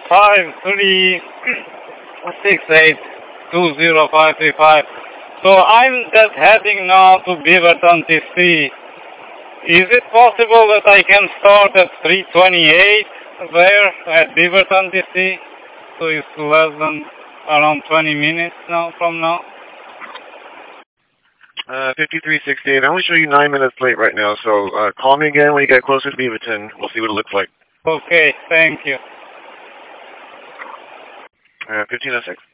5368205535. So I'm just heading now to Beaverton, TC. Is it possible that I can start at 328 there at Beaverton, TC? So it's less than around 20 minutes now from now. 5368. I only show you 9 minutes late right now, so call me again when you get closer to Beaverton. We'll see what it looks like. Okay, thank you. 1506.